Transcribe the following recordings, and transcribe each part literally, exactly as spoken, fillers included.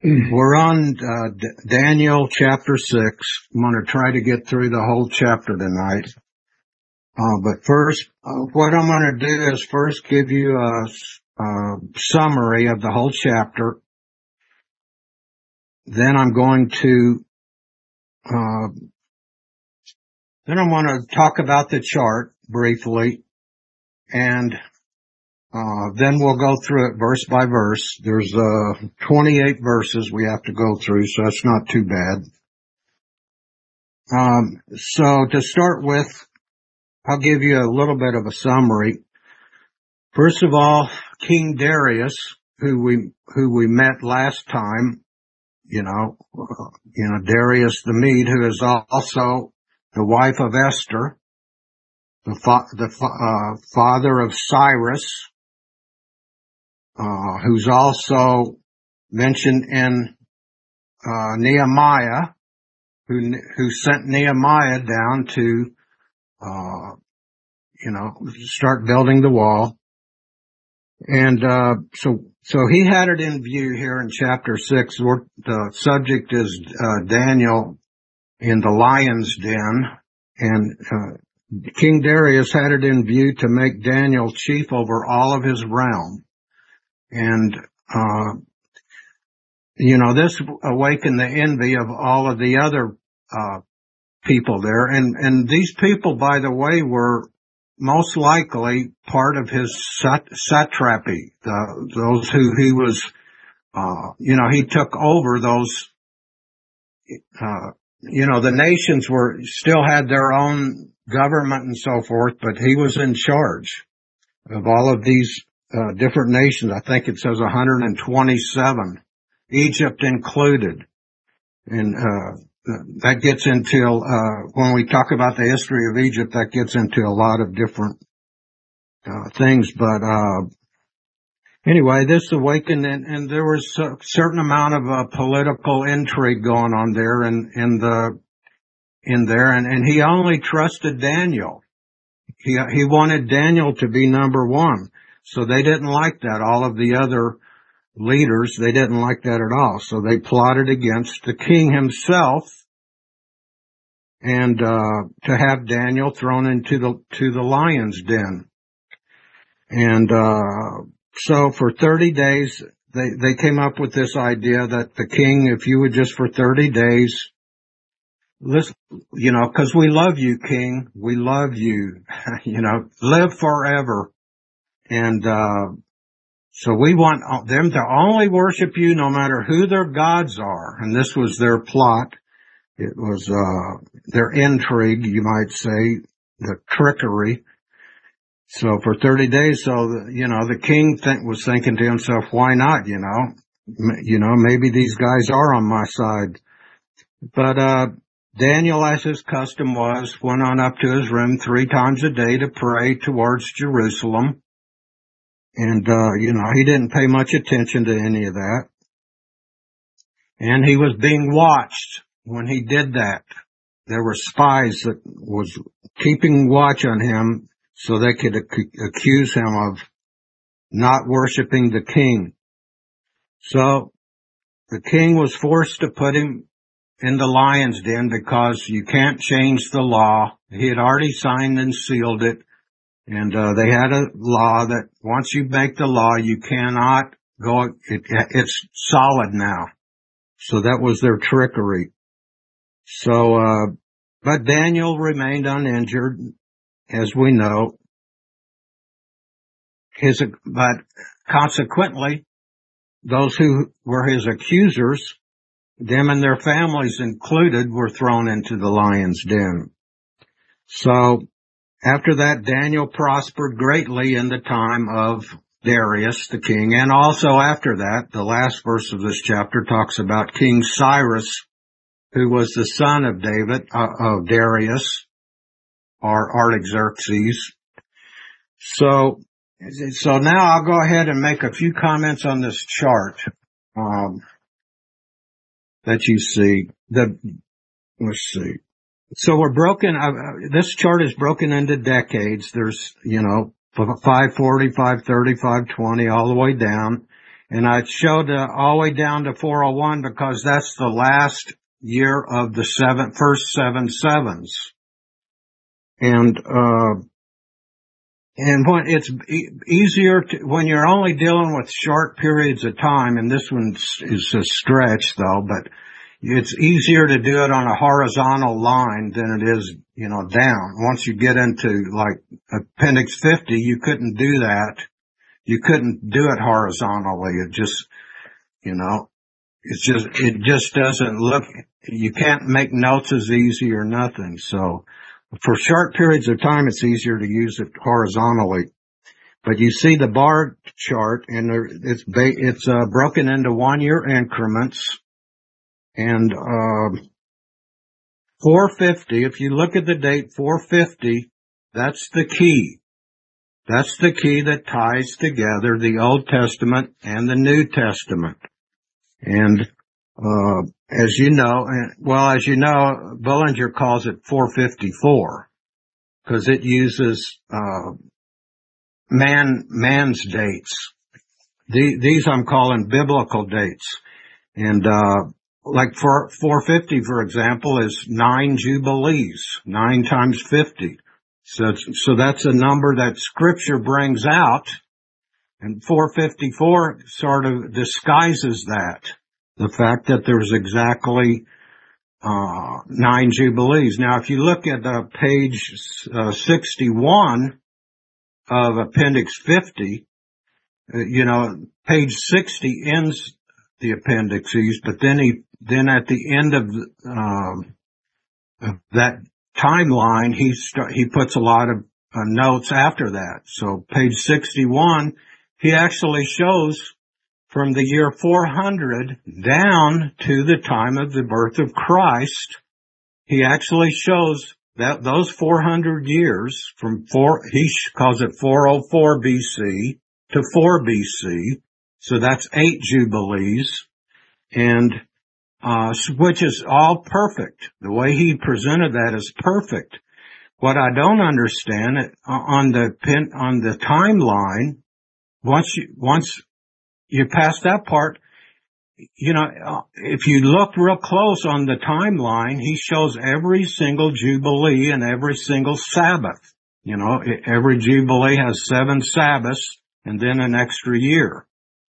We're on uh, D- Daniel chapter six. I'm going to try to get through the whole chapter tonight. Uh, but first, uh, what I'm going to do is first give you a, a summary of the whole chapter. Then I'm going to, uh, then I'm going to talk about the chart briefly, and uh, then we'll go through it verse by verse. There's uh, twenty-eight verses we have to go through, so it's not too bad. Um, so to start with, I'll give you a little bit of a summary. First of all, King Darius, who we who we met last time, you know, uh, you know Darius the Mede, who is also the wife of Esther, the fa- the fa- uh, father of Cyrus, uh, who's also mentioned in uh, Nehemiah, who who sent Nehemiah down to, uh, you know, start building the wall. And, uh, so, so he had it in view here in chapter six. The subject is, uh, Daniel in the lion's den. And, uh, King Darius had it in view to make Daniel chief over all of his realm. And, uh, you know, this awakened the envy of all of the other, uh, people there. And, and these people, by the way, were most likely part of his sat- satrapy, the, those who he was, uh, you know, he took over those, uh, you know, the nations were, still had their own government and so forth, but he was in charge of all of these, uh, different nations. I think it says one hundred twenty-seven, Egypt included. And, uh, that gets into, uh, when we talk about the history of Egypt, that gets into a lot of different Uh, things, but, uh, anyway, this awakened, and, and there was a certain amount of, uh, political intrigue going on there in, in the, in there, and, and he only trusted Daniel. He, he wanted Daniel to be number one. So they didn't like that. All of the other leaders, they didn't like that at all. So they plotted against the king himself, and, uh, to have Daniel thrown into the, to the lion's den. And, uh, so for thirty days, they, they came up with this idea that the king, if you would just for thirty days, listen, you know, cause we love you, king. We love you, you know, live forever. And, uh, so we want them to only worship you no matter who their gods are. And this was their plot. It was, uh, their intrigue, you might say, the trickery. So for thirty days, so, the, you know, the king think, was thinking to himself, why not, you know, M- you know, maybe these guys are on my side. But, uh, Daniel, as his custom was, went on up to his room three times a day to pray towards Jerusalem. And, uh, you know, he didn't pay much attention to any of that. And he was being watched when he did that. There were spies that was keeping watch on him, so they could ac- accuse him of not worshiping the king. So the king was forced to put him in the lion's den because you can't change the law. He had already signed and sealed it. And, uh, they had a law that once you make the law, you cannot go, it, it's solid now. So that was their trickery. So, uh, but Daniel remained uninjured, as we know. His, but consequently, those who were his accusers, them and their families included, were thrown into the lion's den. So after that, Daniel prospered greatly in the time of Darius the king. And also after that, the last verse of this chapter talks about King Cyrus, who was the son of David, uh, of Darius, or Artaxerxes. So, so now I'll go ahead and make a few comments on this chart, um, that you see. The, let's see. So we're broken, uh, this chart is broken into decades. There's, you know, five forty, five thirty, five twenty, all the way down. And I showed uh, all the way down to four oh one because that's the last year of the seven, first seven sevens. And, uh, and when it's e- easier to, when you're only dealing with short periods of time, and this one is a stretch though, but it's easier to do it on a horizontal line than it is, you know, down. Once you get into like Appendix fifty, you couldn't do that. You couldn't do it horizontally. It just, you know, it's just, it just doesn't look, you can't make notes as easy or nothing. So for short periods of time, it's easier to use it horizontally. But you see the bar chart, and there, it's ba- it's uh, broken into one-year increments. And uh, four fifty, if you look at the date four fifty, that's the key. That's the key that ties together the Old Testament and the New Testament. And uh as you know, well, as you know, Bullinger calls it four fifty-four because it uses uh man man's dates. The, these I'm calling biblical dates. And uh like for four fifty, for example, is nine jubilees, nine times fifty. So, so that's a number that Scripture brings out, and four fifty-four sort of disguises that. The fact that there's exactly, uh, nine jubilees. Now, if you look at, uh, page, uh, sixty-one of Appendix fifty, uh, you know, page sixty ends the appendices, but then he, then at the end of, um, of that timeline, he st- he puts a lot of uh, notes after that. So page sixty-one, he actually shows from the year four hundred down to the time of the birth of Christ. He actually shows that those four hundred years from four, he calls it four oh four B C to four B C. So that's eight jubilees, and Uh, which is all perfect. The way he presented that is perfect. What I don't understand on the pin, on the timeline, once you, once you pass that part, you know, if you look real close on the timeline, he shows every single Jubilee and every single Sabbath. You know, every Jubilee has seven Sabbaths and then an extra year.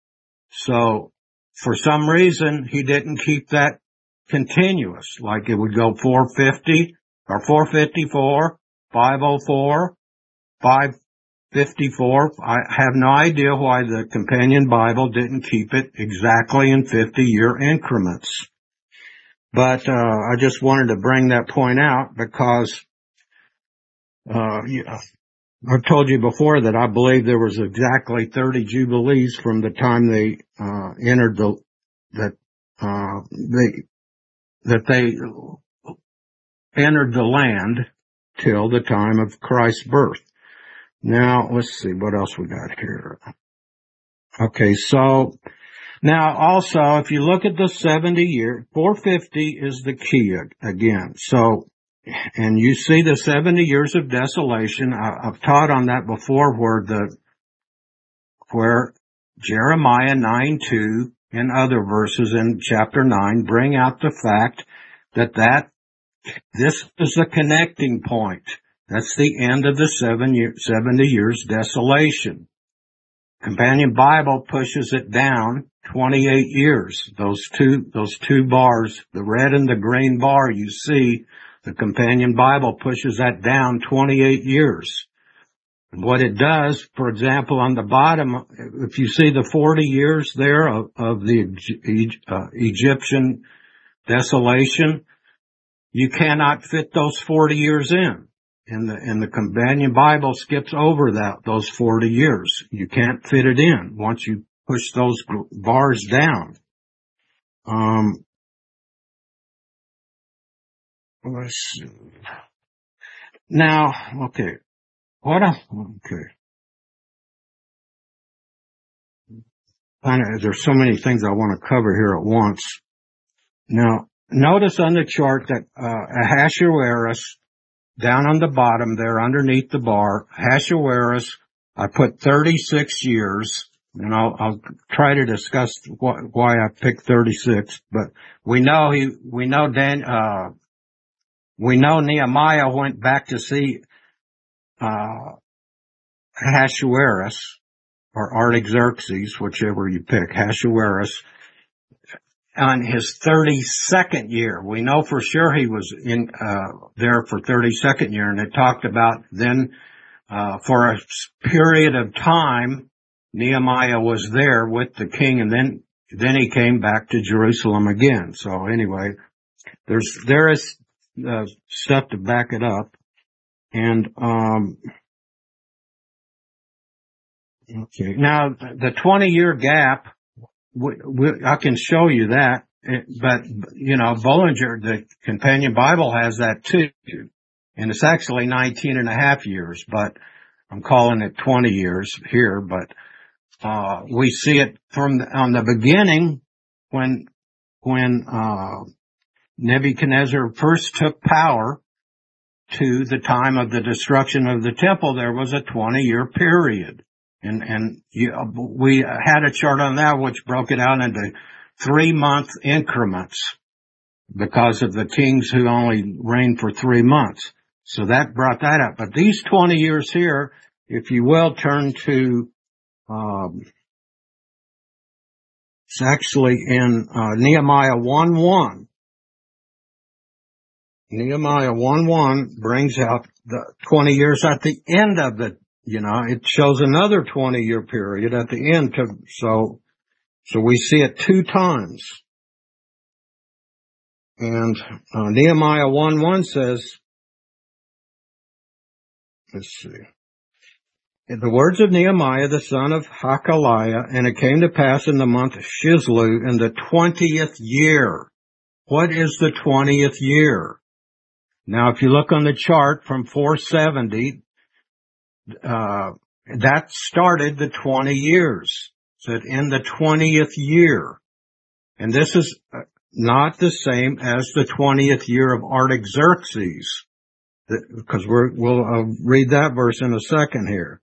So for some reason, he didn't keep that continuous, like it would go four fifty or four fifty-four, five oh four, five fifty-four. I have no idea why the Companion Bible didn't keep it exactly in fifty-year increments. But uh I just wanted to bring that point out because uh yeah, I've told you before that I believe there was exactly thirty jubilees from the time they uh entered the that uh they that they entered the land till the time of Christ's birth. Now, let's see what else we got here. Okay, so now also, if you look at the seventy year, four fifty is the key again. So, and you see the seventy years of desolation. I, I've taught on that before, where the where Jeremiah nine two and other verses in chapter nine bring out the fact that that this is the connecting point. That's the end of the seven year, seventy years desolation. Companion Bible pushes it down twenty-eight years. Those two, those two bars, the red and the green bar you see, the Companion Bible pushes that down twenty-eight years. And what it does, for example, on the bottom, if you see the forty years there of, of the uh, Egyptian desolation, you cannot fit those forty years in. And the, and the Companion Bible skips over that, those forty years. You can't fit it in once you push those bars down. Um, let's see. Now, okay. What else? Okay. There's so many things I want to cover here at once. Now, notice on the chart that, uh, Ahasuerus, down on the bottom there underneath the bar, Ahasuerus, I put thirty-six years, And I'll, I'll try to discuss wh- why I picked thirty-six, but we know he, we know Dan, uh, we know Nehemiah went back to see, uh, Ahasuerus or Artaxerxes, whichever you pick, Ahasuerus, on his thirty-second year. We know for sure he was in, uh, there for thirty-second year, and it talked about then, uh, for a period of time, Nehemiah was there with the king, and then, then he came back to Jerusalem again. So anyway, there's, there is, uh, stuff to back it up. And, um, okay. Now, the twenty year gap, we, we, I can show you that, but, you know, Bollinger, the Companion Bible has that too. And it's actually nineteen and a half years, but I'm calling it twenty years here, but Uh, we see it from the, on the beginning when, when, uh, Nebuchadnezzar first took power to the time of the destruction of the temple. There was a twenty year period. And, and you, we had a chart on that which broke it out into three month increments because of the kings who only reigned for three months. So that brought that up. But these twenty years here, if you will, turn to, um, it's actually in uh, Nehemiah one one. Nehemiah one one brings out the twenty years at the end of the, you know, it shows another twenty year period at the end. To, so, so we see it two times. And uh, Nehemiah one one says, let's see. In the words of Nehemiah, the son of Hakaliah, and it came to pass in the month Shisleu in the twentieth year. What is the twentieth year? Now, if you look on the chart from four seventy, uh, that started the twenty years. So in the twentieth year. And this is not the same as the twentieth year of Artaxerxes, because we're, we'll uh, read that verse in a second here.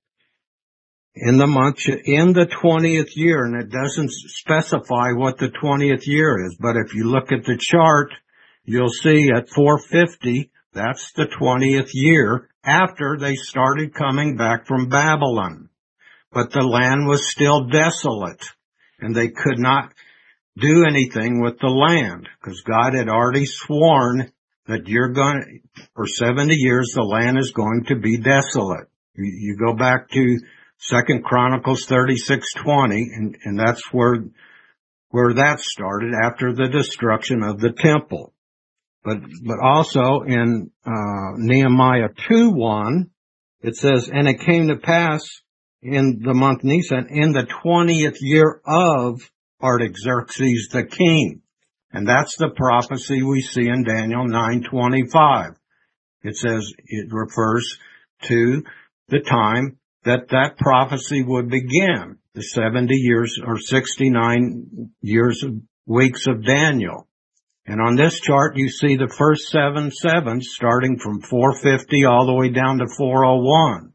In the month, in the twentieth year, and it doesn't specify what the twentieth year is, but if you look at the chart, you'll see at four fifty, that's the twentieth year after they started coming back from Babylon. But the land was still desolate, and they could not do anything with the land, because God had already sworn that you're going, for seventy years, the land is going to be desolate. You, you go back to Second Chronicles thirty-six twenty, and, and that's where, where that started after the destruction of the temple. But, but also in, uh, Nehemiah two one, it says, and it came to pass in the month Nisan, in the twentieth year of Artaxerxes the king. And that's the prophecy we see in Daniel nine twenty-five. It says, it refers to the time that that prophecy would begin, the seventy years or sixty-nine years of weeks of Daniel. And on this chart, you see the first seven sevens starting from four fifty all the way down to four oh one.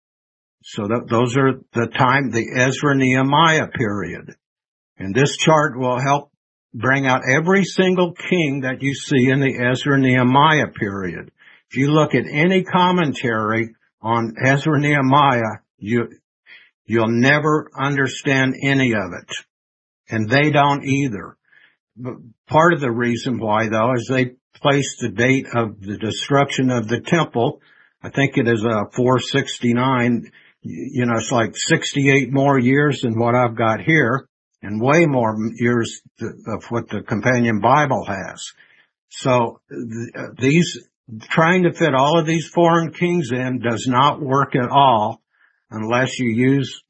So that, those are the time, the Ezra-Nehemiah period. And this chart will help bring out every single king that you see in the Ezra-Nehemiah period. If you look at any commentary on Ezra-Nehemiah, you, you'll never understand any of it. And they don't either. But part of the reason why, though, is they placed the date of the destruction of the temple. I think it is uh, four sixty-nine. You know, it's like sixty-eight more years than what I've got here, and way more years of what the Companion Bible has. So th- these, trying to fit all of these foreign kings in does not work at all unless you use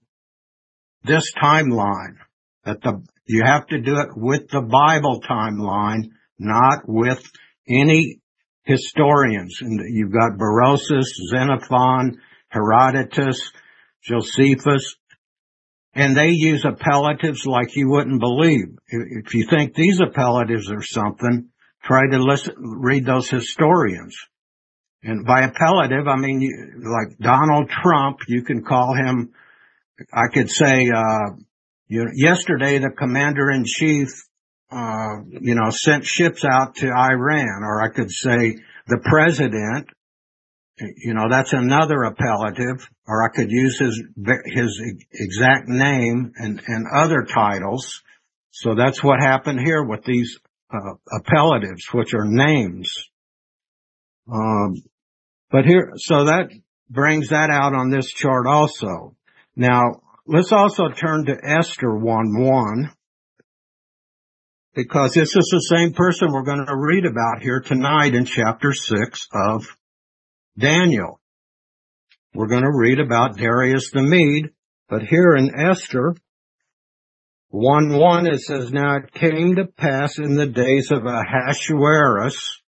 this timeline. That the, you have to do it with the Bible timeline, not with any historians. And you've got Berosus, Xenophon, Herodotus, Josephus, and they use appellatives like you wouldn't believe. If you think these appellatives are something, try to listen, read those historians. And by appellative, I mean, you, like Donald Trump, you can call him, I could say, uh, You know, yesterday the commander-in-chief, uh, you know, sent ships out to Iran, or I could say the president. You know, that's another appellative, or I could use his, his exact name and, and other titles. So that's what happened here with these, uh, appellatives, which are names. Um, but here, so that brings that out on this chart also. Now, let's also turn to Esther one one, because this is the same person we're going to read about here tonight in chapter six of Daniel. We're going to read about Darius the Mede, but here in Esther one one it says, "Now it came to pass in the days of Ahasuerus,"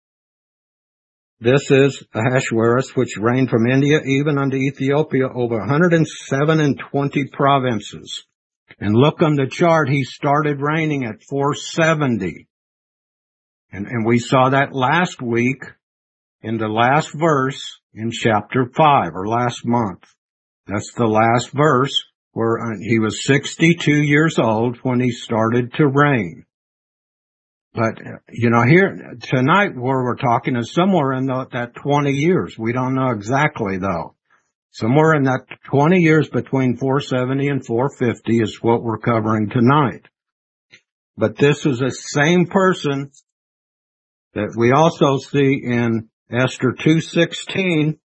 this is Ahasuerus, which reigned from India even unto Ethiopia over one hundred seven and twenty provinces. And look on the chart, he started reigning at four seventy. And, and we saw that last week in the last verse in chapter five, or last month. That's the last verse where he was sixty-two years old when he started to reign. But, you know, here tonight where we're talking is somewhere in the, that twenty years. We don't know exactly though. Somewhere in that twenty years between four seventy and four fifty is what we're covering tonight. But this is the same person that we also see in Esther two sixteen,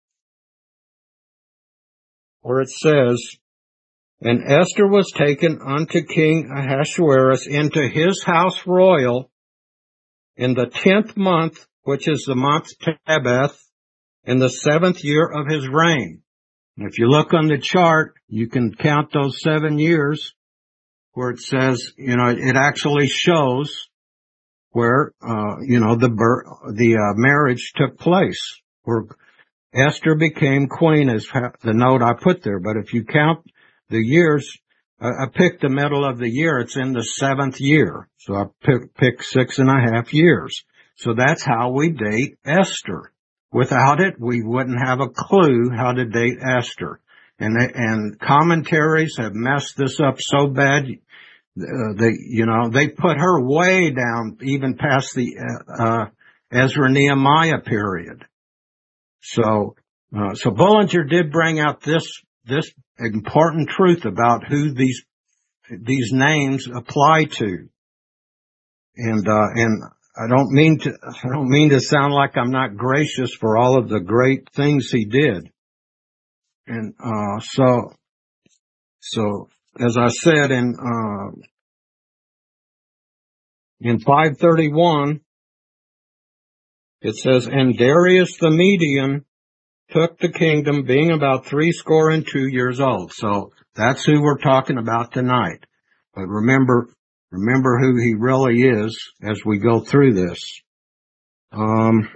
where it says, "And Esther was taken unto King Ahasuerus into his house royal in the tenth month, which is the month Tebeth, in the seventh year of his reign." And if you look on the chart, you can count those seven years where it says, you know, it actually shows where, uh, you know, the, the, uh, marriage took place, where Esther became queen, is the note I put there. But if you count the years, uh, I picked the middle of the year. It's in the seventh year. So I pick, picked six and a half years. So that's how we date Esther. Without it, we wouldn't have a clue how to date Esther. And they, and commentaries have messed this up so bad. Uh, they, you know, they put her way down, even past the, uh, Ezra Nehemiah period. So, uh, so Bullinger did bring out this, this important truth about who these, these names apply to. And, uh, and I don't mean to, I don't mean to sound like I'm not gracious for all of the great things he did. And, uh, so, so, as I said in, uh, in five thirty-one, it says, "And Darius the Median took the kingdom, being about three score and two years old." So that's who we're talking about tonight. But remember, remember who he really is as we go through this. Um,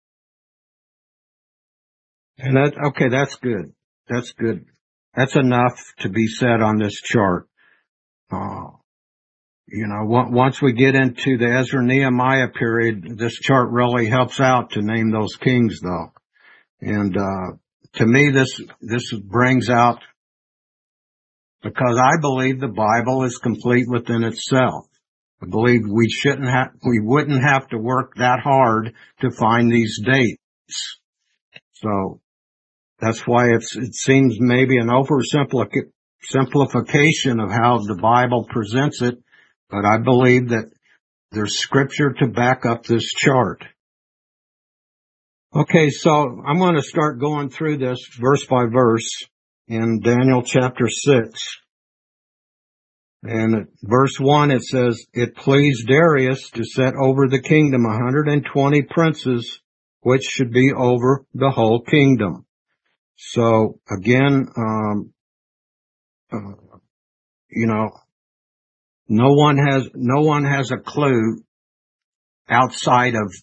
and that, okay, that's good. That's good. That's enough to be said on this chart. Uh, you know, once we get into the Ezra Nehemiah period, this chart really helps out to name those kings though. And, uh, to me, this, this brings out, because I believe the Bible is complete within itself. I believe we shouldn't have, we wouldn't have to work that hard to find these dates. So that's why it's, it seems maybe an oversimplification of how the Bible presents it. But I believe that there's scripture to back up this chart. Okay, so I'm going to start going through this verse by verse in Daniel chapter six. And at verse one it says, "It pleased Darius to set over the kingdom one hundred twenty princes, which should be over the whole kingdom." So again, um, uh, you know, no one has, no one has a clue outside of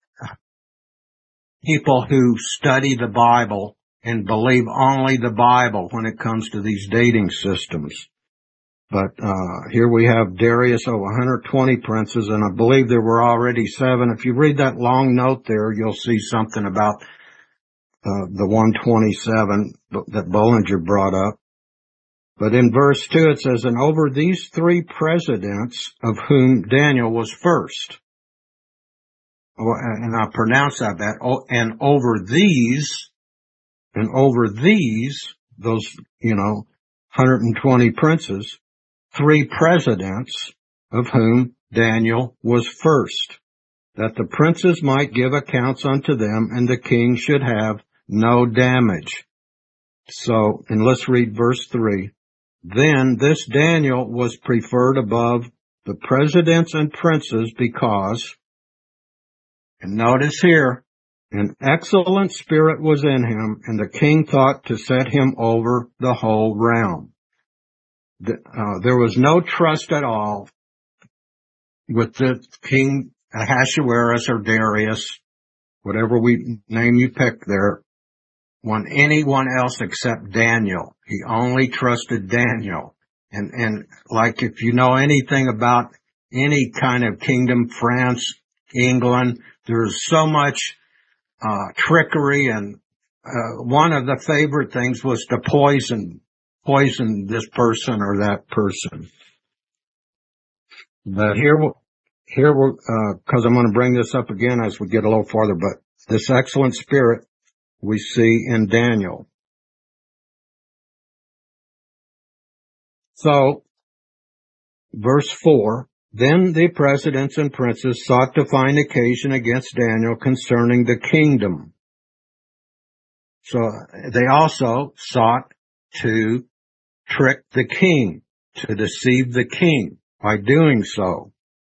people who study the Bible and believe only the Bible when it comes to these dating systems. But uh here we have Darius over one hundred twenty princes, and I believe there were already seven. If you read that long note there, you'll see something about uh the one twenty-seven that Bullinger brought up. But in verse two it says, and over these three presidents, of whom Daniel was first. And I pronounce that, that, and over these, and over these, those, you know, one hundred twenty princes, three presidents, of whom Daniel was first, that the princes might give accounts unto them, and the king should have no damage. So, and let's read verse three. Then this Daniel was preferred above the presidents and princes because, and notice here, an excellent spirit was in him, and the king thought to set him over the whole realm. The, uh, there was no trust at all with the king Ahasuerus or Darius, whatever we name you pick there, on anyone else except Daniel. He only trusted Daniel. And, and like if you know anything about any kind of kingdom, France, England, there's so much uh trickery, and uh one of the favorite things was to poison, poison this person or that person. But here, here we're, uh, cause I'm going to bring this up again as we get a little farther, but this excellent spirit we see in Daniel. So, verse four, then the presidents and princes sought to find occasion against Daniel concerning the kingdom. So they also sought to trick the king, to deceive the king by doing so.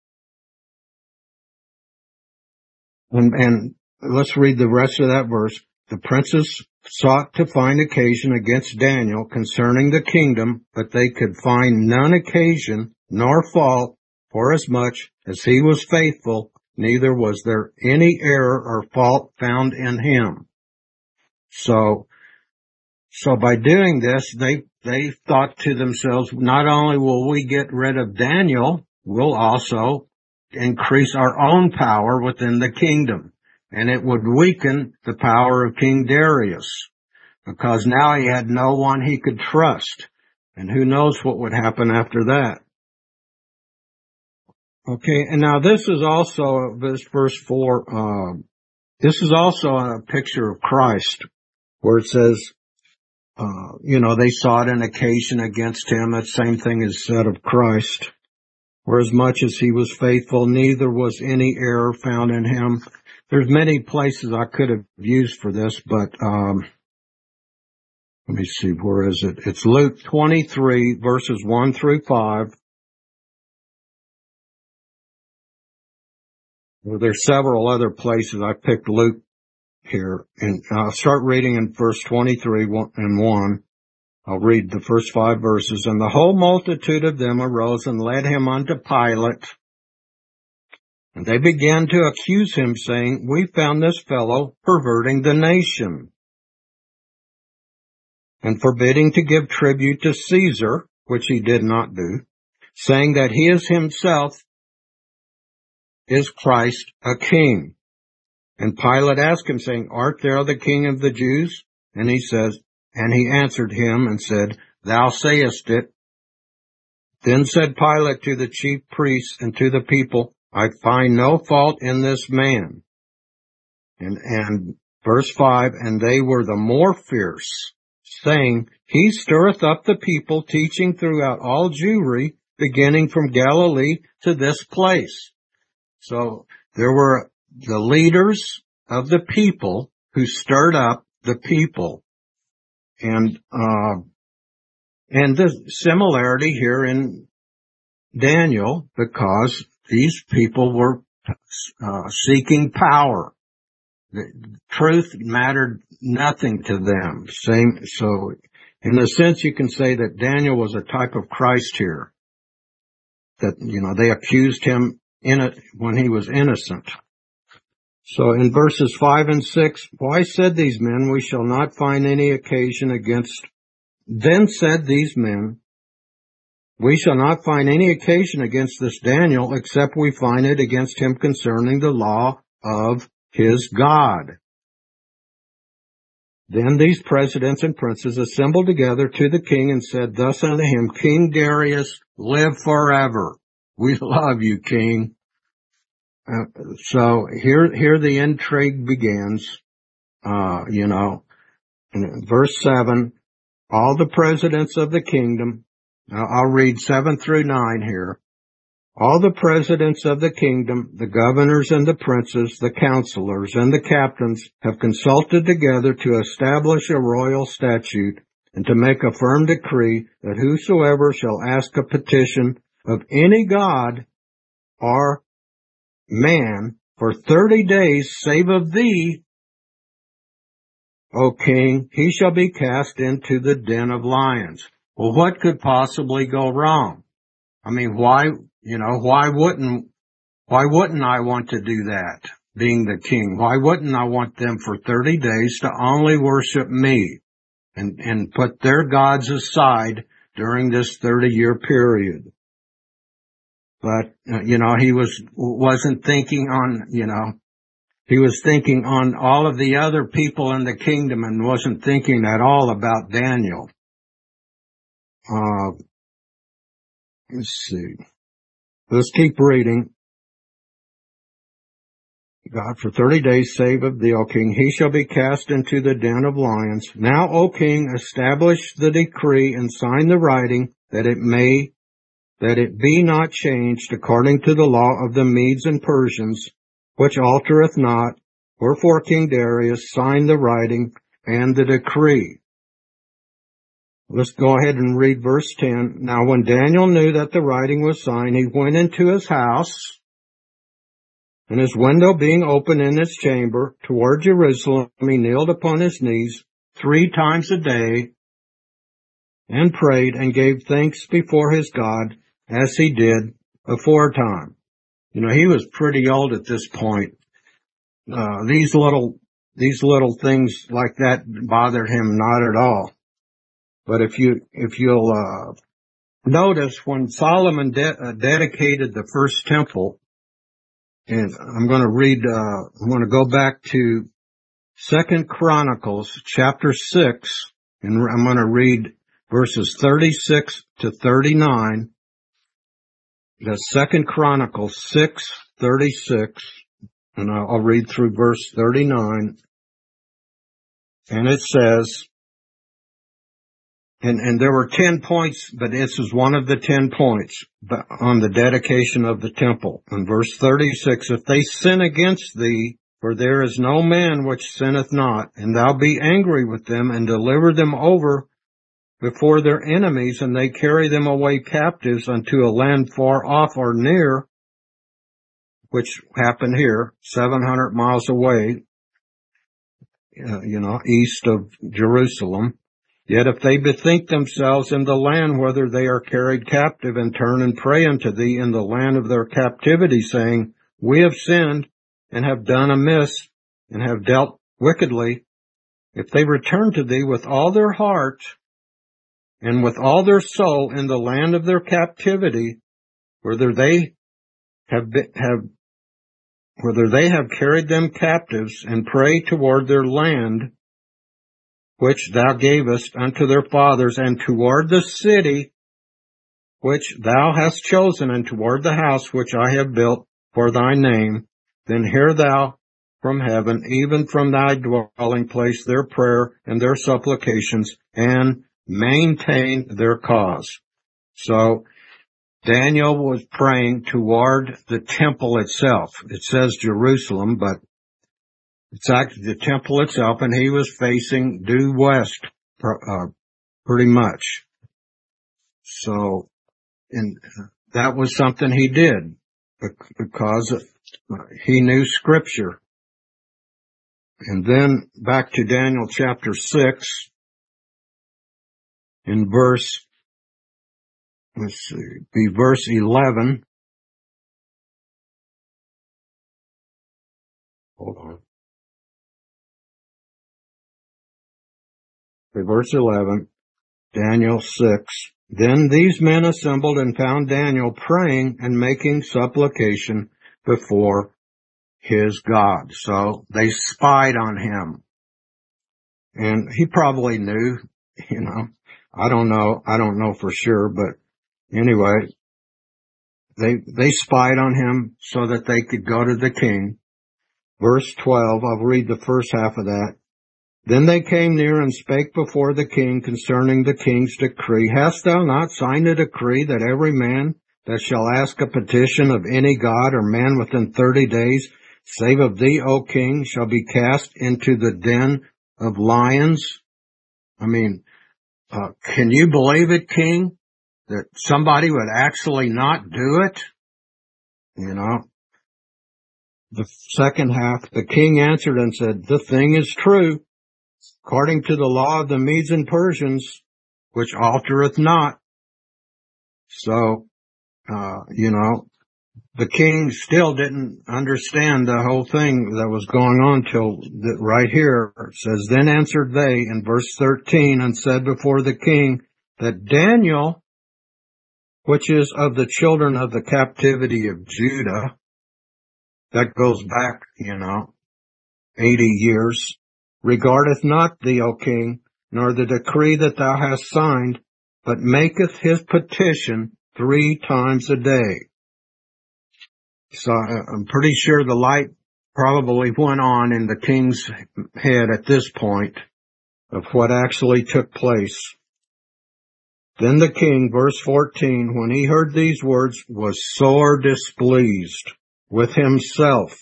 And, and let's read the rest of that verse. The princes sought to find occasion against Daniel concerning the kingdom, but they could find none occasion nor fault, forasmuch as he was faithful, neither was there any error or fault found in him. So, so by doing this, they, they thought to themselves, not only will we get rid of Daniel, we'll also increase our own power within the kingdom. And it would weaken the power of King Darius, because now he had no one he could trust. And who knows what would happen after that. Okay, and now this is also, this verse four, uh, this is also a picture of Christ, where it says, uh, you know, they sought an occasion against him. That same thing is said of Christ. For as much as he was faithful, neither was any error found in him. There's many places I could have used for this, but, um, let me see, where is it? It's Luke twenty-three, verses one through five. Well, there's several other places. I picked Luke here, and I'll start reading in verse twenty-three and one. I'll read the first five verses. And the whole multitude of them arose and led him unto Pilate. And they began to accuse him, saying, we found this fellow perverting the nation, and forbidding to give tribute to Caesar, which he did not do, saying that he is himself is Christ a king. And Pilate asked him, saying, art thou the king of the Jews? And he says, and he answered him and said, thou sayest it. Then said Pilate to the chief priests and to the people, I find no fault in this man. And, and verse five, and they were the more fierce, saying, he stirreth up the people, teaching throughout all Jewry, beginning from Galilee to this place. So there were the leaders of the people who stirred up the people. And, uh, and the similarity here in Daniel, because these people were uh, seeking power. The truth mattered nothing to them. Same, so in a sense you can say that Daniel was a type of Christ here. That, you know, they accused him in it when he was innocent. So in verses five and six, why said these men, we shall not find any occasion against, then said these men, we shall not find any occasion against this Daniel, except we find it against him concerning the law of his God. Then these presidents and princes assembled together to the king and said thus unto him, King Darius, live forever. We love you, king. Uh, so here, here the intrigue begins. Uh, you know, in verse seven, all the presidents of the kingdom, uh, I'll read seven through nine here. All the presidents of the kingdom, the governors and the princes, the counselors and the captains have consulted together to establish a royal statute and to make a firm decree that whosoever shall ask a petition of any god or man for thirty days, save of thee, O king, he shall be cast into the den of lions. Well, what could possibly go wrong? I mean, why, you know, why wouldn't, why wouldn't I want to do that, being the king? Why wouldn't I want them for thirty days to only worship me and, and put their gods aside during this thirty year period? But, uh, you know, he was, wasn't thinking on, you know, he was thinking on all of the other people in the kingdom and wasn't thinking at all about Daniel. Uh, let's see. Let's keep reading. God, for thirty days save of thee, O king, he shall be cast into the den of lions. Now, O king, establish the decree and sign the writing that it may, that it be not changed according to the law of the Medes and Persians, which altereth not. Wherefore King Darius signed the writing and the decree. Let's go ahead and read verse ten. Now when Daniel knew that the writing was signed, he went into his house, and his window being open in his chamber toward Jerusalem, he kneeled upon his knees three times a day and prayed and gave thanks before his God as he did aforetime. You know, he was pretty old at this point. Uh, these little, these little things like that bothered him not at all. But if you, if you'll, uh, notice when Solomon de- uh, dedicated the first temple, and I'm going to read, uh, I'm going to go back to Second Chronicles chapter six, and I'm going to read verses thirty-six to thirty-nine. That's Second Chronicles six, thirty-six. And I'll read through verse thirty-nine. And it says, and, and there were ten points, but this is one of the ten points on the dedication of the temple. In verse thirty-six, if they sin against thee, for there is no man which sinneth not, and thou be angry with them and deliver them over before their enemies, and they carry them away captives unto a land far off or near, which happened here, seven hundred miles away, uh, you know, east of Jerusalem. Yet if they bethink themselves in the land whither they are carried captive, and turn and pray unto thee in the land of their captivity, saying, we have sinned and have done amiss and have dealt wickedly, if they return to thee with all their heart and with all their soul in the land of their captivity, whether they have been, have whether they have carried them captives, and pray toward their land, which thou gavest unto their fathers, and toward the city which thou hast chosen, and toward the house which I have built for thy name, then hear thou from heaven, even from thy dwelling place, their prayer and their supplications, and maintain their cause. So, Daniel was praying toward the temple itself. It says Jerusalem, but it's actually the temple itself, and he was facing due west, uh, pretty much. So, and that was something he did because he knew Scripture. And then back to Daniel chapter six, in verse Let's see, be verse eleven. Hold on. Be verse eleven, Daniel six. Then these men assembled and found Daniel praying and making supplication before his God. So they spied on him. And he probably knew, you know, I don't know, I don't know for sure, but anyway, they, they spied on him so that they could go to the king. Verse twelve, I'll read the first half of that. Then they came near and spake before the king concerning the king's decree. Hast thou not signed a decree that every man that shall ask a petition of any god or man within thirty days, save of thee, O king, shall be cast into the den of lions? I mean, uh, can you believe it, king, that somebody would actually not do it? You know, the second half, the king answered and said, the thing is true, according to the law of the Medes and Persians, which altereth not. So, uh, you know, the king still didn't understand the whole thing that was going on till the, right here. It says, then answered they in verse thirteen and said before the king that Daniel, which is of the children of the captivity of Judah, that goes back, you know, eighty years, regardeth not thee, O king, nor the decree that thou hast signed, but maketh his petition three times a day. So I'm pretty sure the light probably went on in the king's head at this point of what actually took place. Then the king, verse fourteen, when he heard these words, was sore displeased with himself,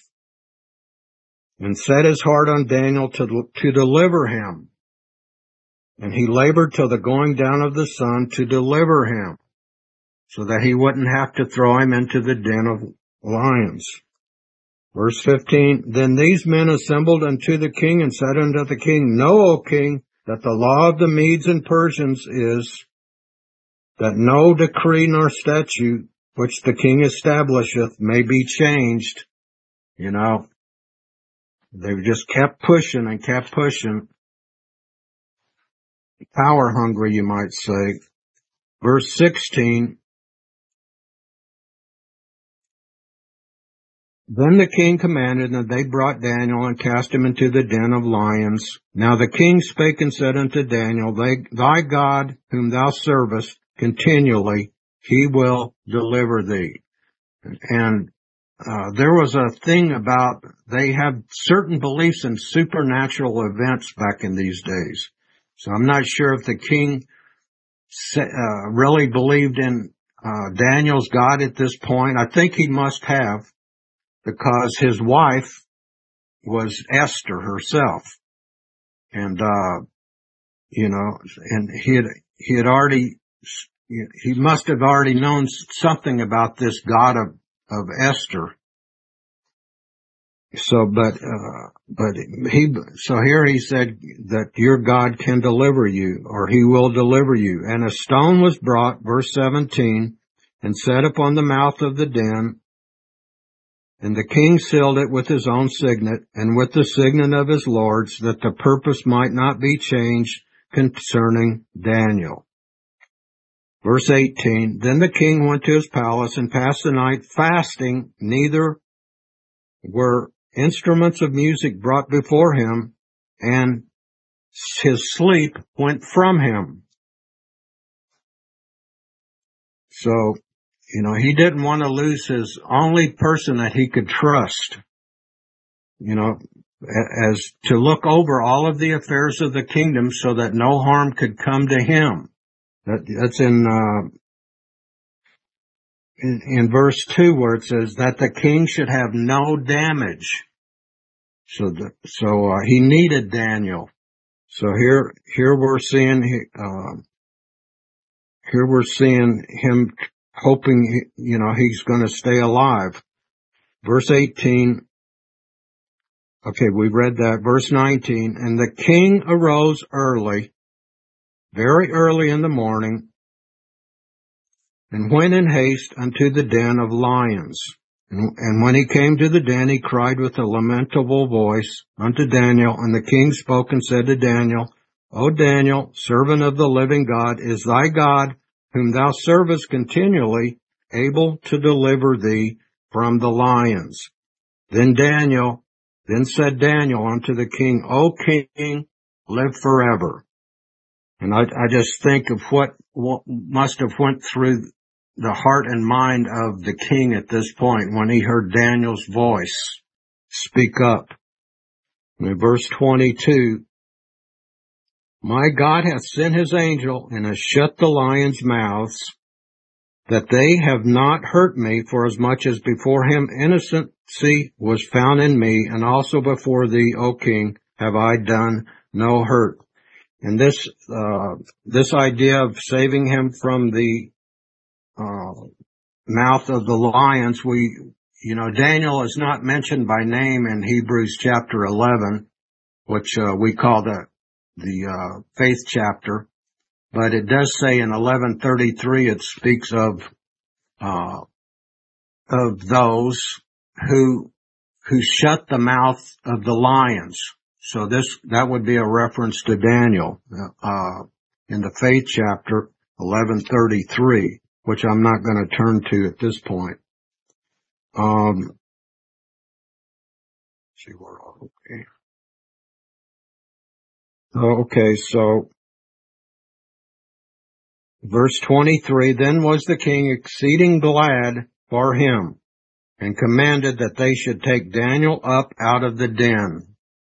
and set his heart on Daniel to, to deliver him. And he labored till the going down of the sun to deliver him, so that he wouldn't have to throw him into the den of lions. Verse fifteen, then these men assembled unto the king and said unto the king, know, O king, that the law of the Medes and Persians is that no decree nor statute which the king establisheth may be changed. You know, they just kept pushing and kept pushing. Power hungry, you might say. Verse sixteen, then the king commanded, and they brought Daniel and cast him into the den of lions. Now the king spake and said unto Daniel, thy God whom thou servest continually, he will deliver thee. And uh, there was a thing about, they had certain beliefs in supernatural events back in these days. So I'm not sure if the king uh, really believed in uh, Daniel's God at this point. I think he must have, because his wife was Esther herself. And, uh, you know, and he had, he had already, he must have already known something about this God of, of Esther. So, but, uh, but he, so here he said that your God can deliver you, or he will deliver you. And a stone was brought, verse seventeen, and set upon the mouth of the den. And the king sealed it with his own signet and with the signet of his lords, that the purpose might not be changed concerning Daniel. Verse eighteen, then the king went to his palace and passed the night fasting, neither were instruments of music brought before him, and his sleep went from him. So, you know, he didn't want to lose his only person that he could trust, you know, as to look over all of the affairs of the kingdom so that no harm could come to him. That, that's in, uh, in, in verse two, where it says that the king should have no damage. So, the, so, uh, he needed Daniel. So here, here we're seeing, uh, here we're seeing him hoping, you know, he's going to stay alive. Verse eighteen. Okay, we read that. Verse nineteen. And the king arose early, very early in the morning, and went in haste unto the den of lions. And, and when he came to the den, he cried with a lamentable voice unto Daniel. And the king spoke and said to Daniel, O Daniel, servant of the living God, is thy God, whom thou servest continually, able to deliver thee from the lions? Then Daniel, then said Daniel unto the king, O king, live forever. And I, I just think of what, what must have went through the heart and mind of the king at this point when he heard Daniel's voice speak up. In verse twenty-two, my God hath sent his angel and has shut the lions' mouths, that they have not hurt me, for as much as before him innocency was found in me, and also before thee, O king, have I done no hurt. And this, uh, this idea of saving him from the, uh, mouth of the lions, we, you know, Daniel is not mentioned by name in Hebrews chapter eleven, which, uh, we call the, the, uh, faith chapter. But it does say in eleven thirty-three, it speaks of, uh, of those who, who shut the mouth of the lions. So this, that would be a reference to Daniel, uh, in the faith chapter, eleven thirty-three, which I'm not going to turn to at this point. Um, let's see where, okay. Okay, so, verse twenty-three, then was the king exceeding glad for him, and commanded that they should take Daniel up out of the den.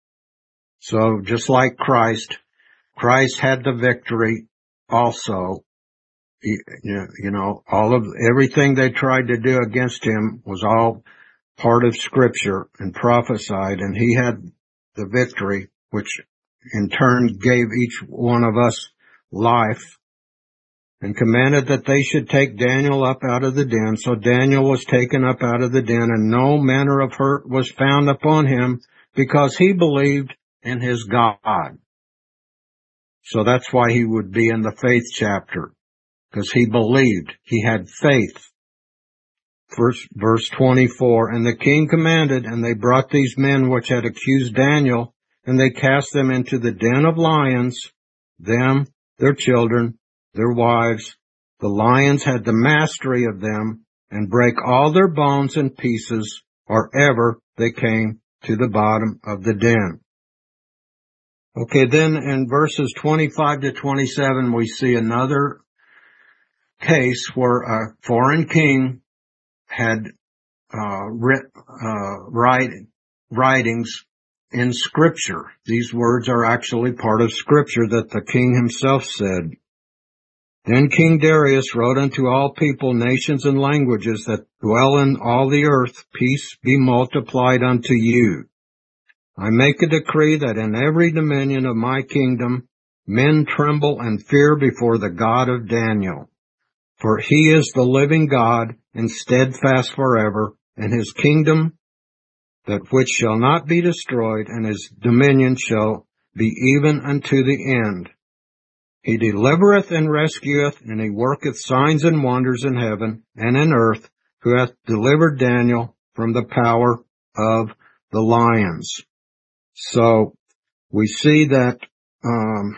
So just like Christ, Christ had the victory also. You know, all of, everything they tried to do against him was all part of Scripture and prophesied, and he had the victory, which in turn gave each one of us life, and commanded that they should take Daniel up out of the den. So Daniel was taken up out of the den, and no manner of hurt was found upon him, because he believed in his God. So that's why he would be in the faith chapter, because he believed. He had faith. Verse, verse twenty-four, and the king commanded, and they brought these men which had accused Daniel, and they cast them into the den of lions, them, their children, their wives. The lions had the mastery of them, and brake all their bones in pieces, or ever they came to the bottom of the den. Okay, then in verses twenty-five to twenty-seven, we see another case where a foreign king had uh, writ, uh, write, writings in Scripture. These words are actually part of Scripture that the king himself said. Then King Darius wrote unto all people, nations, and languages that dwell in all the earth, peace be multiplied unto you. I make a decree that in every dominion of my kingdom men tremble and fear before the God of Daniel. For he is the living God, and steadfast forever, and his kingdom that which shall not be destroyed, and his dominion shall be even unto the end. He delivereth and rescueth, and he worketh signs and wonders in heaven and in earth, who hath delivered Daniel from the power of the lions. So we see that um,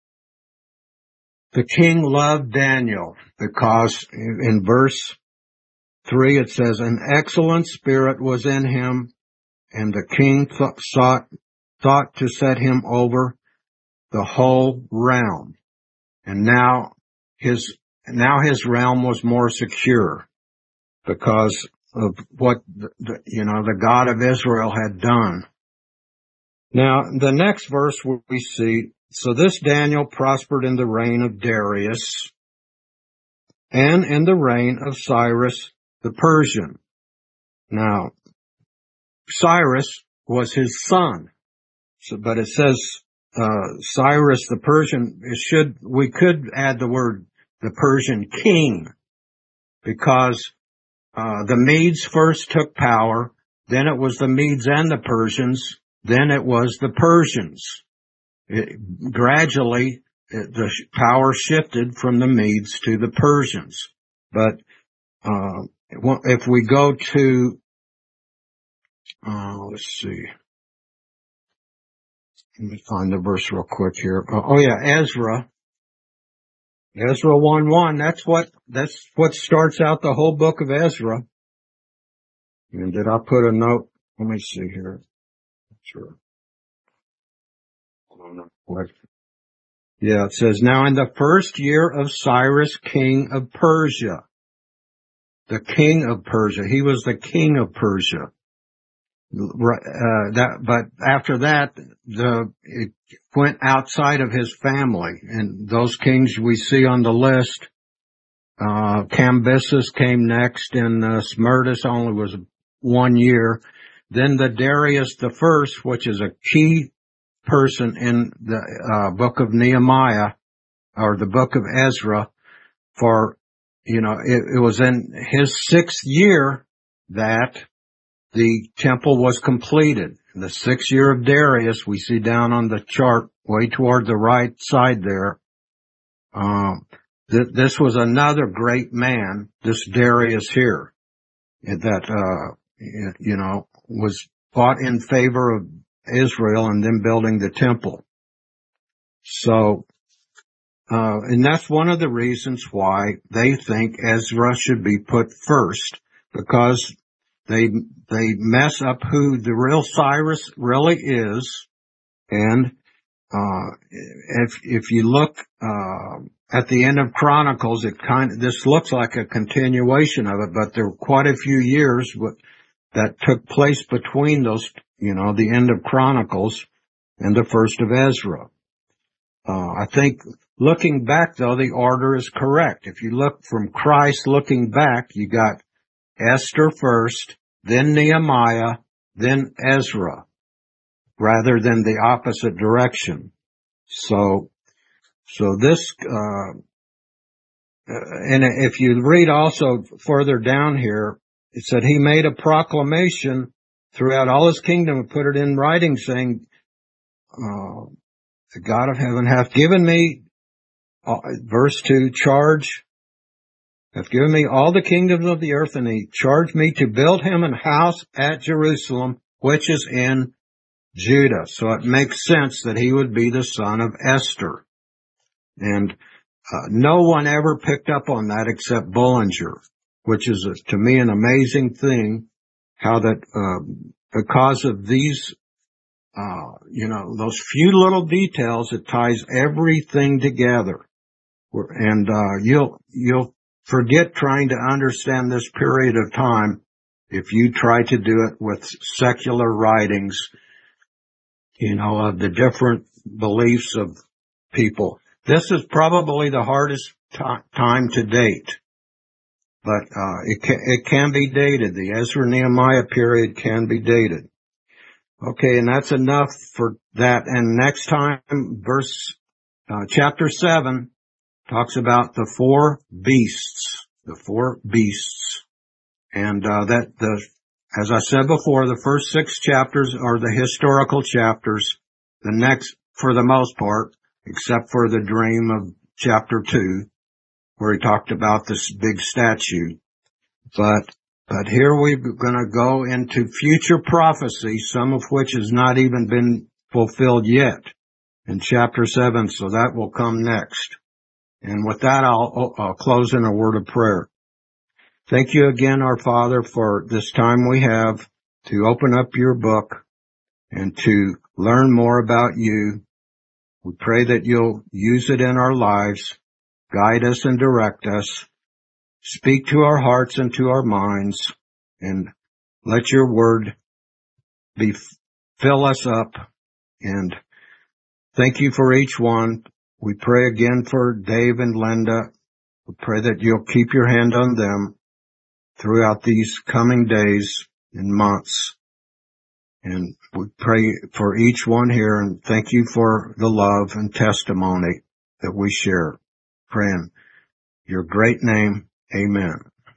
the king loved Daniel, because in verse three it says, an excellent spirit was in him, and the king th- sought, thought to set him over the whole realm. And now his, now his realm was more secure because of what, the, the, you know, the God of Israel had done. Now, the next verse we see, so this Daniel prospered in the reign of Darius and in the reign of Cyrus the Persian. Now, Cyrus was his son, so, but it says uh, Cyrus the Persian. It should, we could add the word the Persian king, because uh, the Medes first took power, then it was the Medes and the Persians, then it was the Persians. It, gradually, it, the power shifted from the Medes to the Persians. But uh, if we go to, uh, let's see, let me find the verse real quick here. Oh, oh yeah, Ezra. Ezra one one, that's what, that's what starts out the whole book of Ezra. And did I put a note? Let me see here. Sure. I don't know. What? Yeah, it says, now in the first year of Cyrus, king of Persia. The king of Persia. He was the king of Persia. Uh, that, but after that, the, it went outside of his family. And those kings we see on the list, uh, Cambyses came next, and uh, Smerdis only was one year. Then the Darius the First, which is a key person in the uh, book of Nehemiah, or the book of Ezra, for, you know, it, it was in his sixth year that the temple was completed. In the sixth year of Darius, we see down on the chart, way toward the right side there, um, th- this was another great man, this Darius here, that, uh, you know, was fought in favor of Israel and then building the temple. So, uh, and that's one of the reasons why they think Ezra should be put first, because they, they mess up who the real Cyrus really is. And, uh, if, if you look, uh, at the end of Chronicles, it kind of, this looks like a continuation of it, but there were quite a few years with, that took place between those, you know, the end of Chronicles and the first of Ezra. Uh, I think looking back though, the order is correct. If you look from Christ looking back, you got Esther first, then Nehemiah, then Ezra, rather than the opposite direction. So, so this, uh, and if you read also further down here, it said he made a proclamation throughout all his kingdom and put it in writing, saying, uh, the God of heaven hath given me, uh, verse two, charge, hath given me all the kingdoms of the earth, and he charged me to build him an house at Jerusalem, which is in Judah. So it makes sense that he would be the son of Esther. And uh, no one ever picked up on that except Bullinger, which is, a, to me, an amazing thing, how that, uh, because of these, uh, you know, those few little details, it ties everything together. And, uh, you'll, you'll forget trying to understand this period of time if you try to do it with secular writings, you know, of the different beliefs of people. This is probably the hardest t- time to date. But, uh, it can, it can be dated. The Ezra-Nehemiah period can be dated. Okay, and that's enough for that. And next time, verse, uh, chapter seven talks about the four beasts, the four beasts. And, uh, that the, as I said before, the first six chapters are the historical chapters. The next, for the most part, except for the dream of chapter two, where he talked about this big statue. But, but here we're going to go into future prophecy, some of which has not even been fulfilled yet in chapter seven. So that will come next. And with that, I'll, I'll close in a word of prayer. Thank you again, our Father, for this time we have to open up your book and to learn more about you. We pray that you'll use it in our lives, guide us and direct us, speak to our hearts and to our minds, and let your word be, fill us up. And thank you for each one. We pray again for Dave and Linda. We pray that you'll keep your hand on them throughout these coming days and months. And we pray for each one here, and thank you for the love and testimony that we share. Pray in your great name. Amen.